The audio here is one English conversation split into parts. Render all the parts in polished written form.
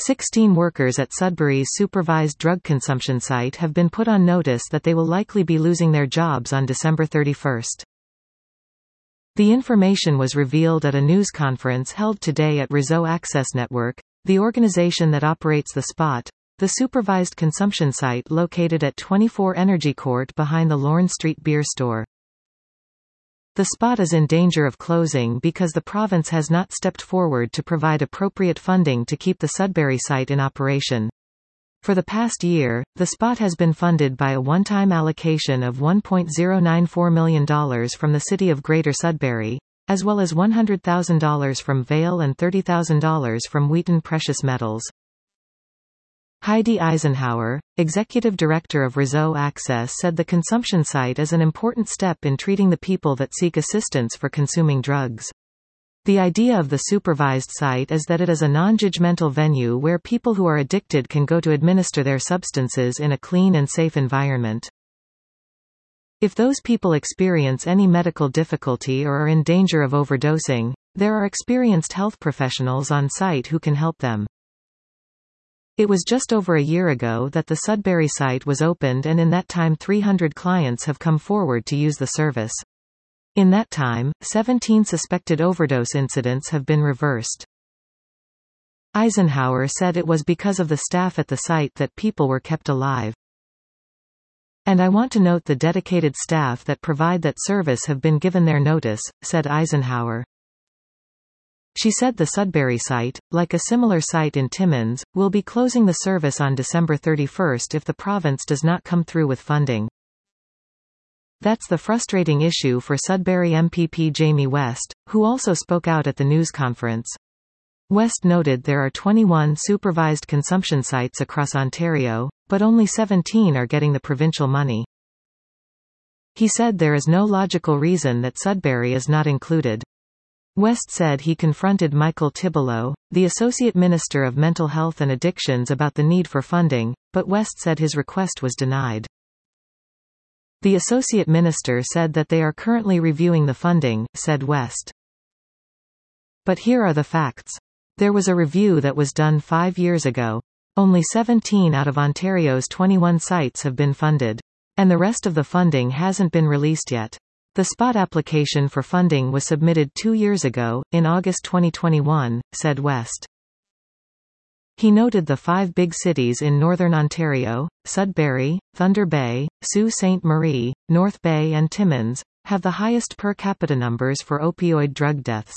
16 workers at Sudbury's supervised drug consumption site have been put on notice that they will likely be losing their jobs on December 31. The information was revealed at a news conference held today at Réseau Access Network, the organization that operates the Spot, the supervised consumption site located at 24 Energy Court behind the Lorne Street beer store. The Spot is in danger of closing because the province has not stepped forward to provide appropriate funding to keep the Sudbury site in operation. For the past year, the Spot has been funded by a one-time allocation of $1.094 million from the City of Greater Sudbury, as well as $100,000 from Vail and $30,000 from Wheaton Precious Metals. Heidi Eisenhower, executive director of Réseau Access, said the consumption site is an important step in treating the people that seek assistance for consuming drugs. The idea of the supervised site is that it is a non-judgmental venue where people who are addicted can go to administer their substances in a clean and safe environment. If those people experience any medical difficulty or are in danger of overdosing, there are experienced health professionals on site who can help them. It was just over a year ago that the Sudbury site was opened, and in that time 300 clients have come forward to use the service. In that time, 17 suspected overdose incidents have been reversed. Eisenhower said it was because of the staff at the site that people were kept alive. "And I want to note the dedicated staff that provide that service have been given their notice," said Eisenhower. She said the Sudbury site, like a similar site in Timmins, will be closing the service on December 31 if the province does not come through with funding. That's the frustrating issue for Sudbury MPP Jamie West, who also spoke out at the news conference. West noted there are 21 supervised consumption sites across Ontario, but only 17 are getting the provincial money. He said there is no logical reason that Sudbury is not included. West said he confronted Michael Tibollo, the Associate Minister of Mental Health and Addictions, about the need for funding, but West said his request was denied. The Associate Minister said that they are currently reviewing the funding, said West. But here are the facts. There was a review that was done 5 years ago. Only 17 out of Ontario's 21 sites have been funded. And the rest of the funding hasn't been released yet. The Spot application for funding was submitted 2 years ago, in August 2021, said West. He noted the 5 big cities in northern Ontario, Sudbury, Thunder Bay, Sault Ste. Marie, North Bay and Timmins, have the highest per capita numbers for opioid drug deaths.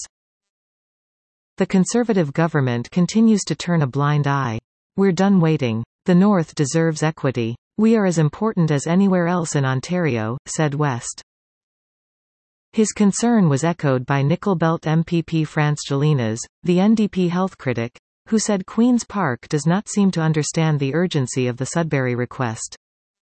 The Conservative government continues to turn a blind eye. "We're done waiting. The North deserves equity. We are as important as anywhere else in Ontario," said West. His concern was echoed by Nickel Belt MPP France Gélinas, the NDP health critic, who said Queen's Park does not seem to understand the urgency of the Sudbury request.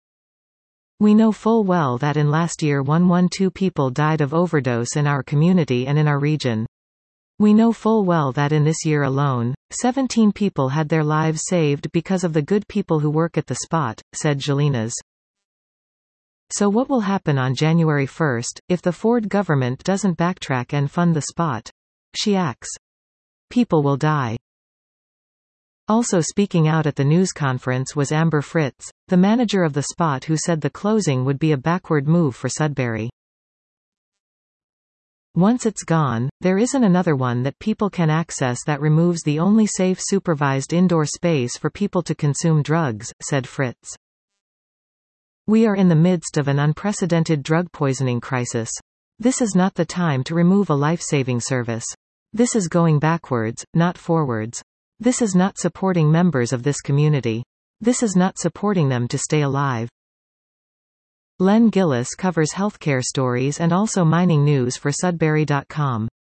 "We know full well that in last year 112 people died of overdose in our community and in our region. We know full well that in this year alone, 17 people had their lives saved because of the good people who work at the Spot," said Gélinas. So what will happen on January 1 if the Ford government doesn't backtrack and fund the Spot? She asks. People will die. Also speaking out at the news conference was Amber Fritz, the manager of the Spot, who said the closing would be a backward move for Sudbury. "Once it's gone, there isn't another one that people can access that removes the only safe supervised indoor space for people to consume drugs," said Fritz. "We are in the midst of an unprecedented drug poisoning crisis. This is not the time to remove a life-saving service. This is going backwards, not forwards. This is not supporting members of this community. This is not supporting them to stay alive." Len Gillis covers healthcare stories and also mining news for Sudbury.com.